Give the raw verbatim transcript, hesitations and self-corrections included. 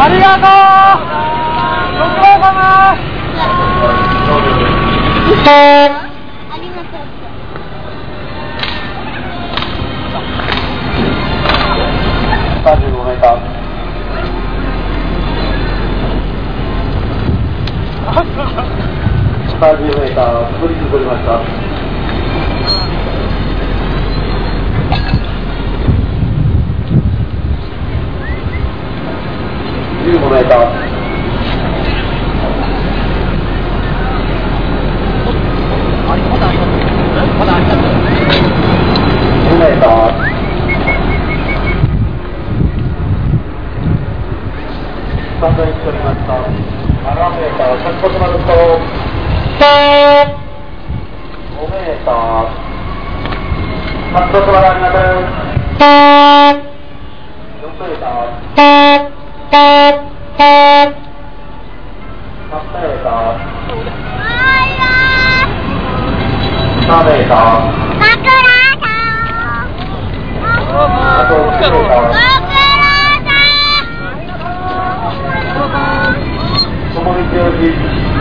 ありがとう。ご苦労様。 ありがとう。 さんじゅうごメーター。さんじゅうメーター、無理に取りました。じゅうごメーター。 まだあります。まだあります。 じゅうメーター。さんじゅういち取りました。ななメーター、先ほどまでとごメーター。先ほどまでありません。よんメーター。さんメーター。さんメーター。あといちメーター。ともみちよし。